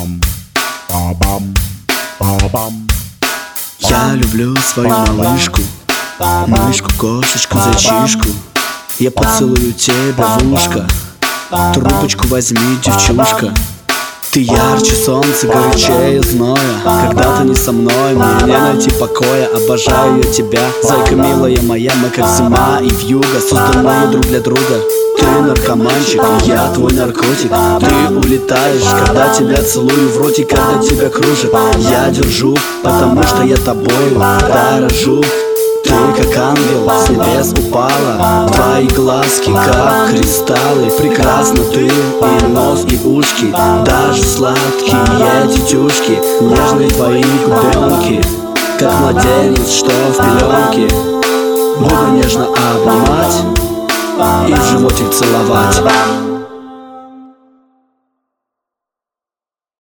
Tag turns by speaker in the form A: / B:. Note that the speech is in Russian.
A: Я люблю свою малышку, мышку, кошечку, зайчишку. Я поцелую тебя в ушко. Трубочку возьми, девчушка. Ты ярче солнца, горячее зноя. Когда ты не со мной, мне не найти покоя. Обожаю я тебя, зайка милая моя. Мы как зима и вьюга, созданные друг для друга. Ты наркоманчик, я твой наркотик. Ты улетаешь, когда тебя целую в ротик, когда тебя кружит. Я держу, потому что я тобою дорожу. Ты как ангел, с небес упала. Твои глазки, как кристаллы. Прекрасна ты, и нос, и ушки. Даже сладкие тетюшки. Нежные твои губенки, как младенец, что в пеленке. Буду нежно обнимать и в животик целовать.